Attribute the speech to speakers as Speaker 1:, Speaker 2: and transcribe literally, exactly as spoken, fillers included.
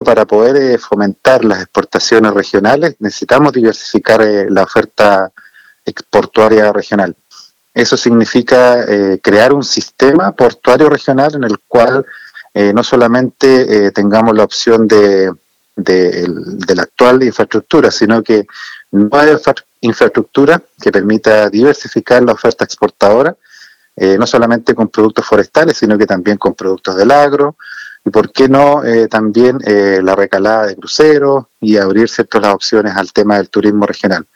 Speaker 1: para poder eh, fomentar las exportaciones regionales, necesitamos diversificar eh, la oferta exportuaria regional. Eso significa eh, crear un sistema portuario regional en el cual eh, no solamente eh, tengamos la opción de, de, el, de la actual infraestructura, sino que nueva infraestructura que permita diversificar la oferta exportadora, eh, no solamente con productos forestales, sino que también con productos del agro, y por qué no eh, también eh, la recalada de cruceros y abrir ciertas opciones al tema del turismo regional.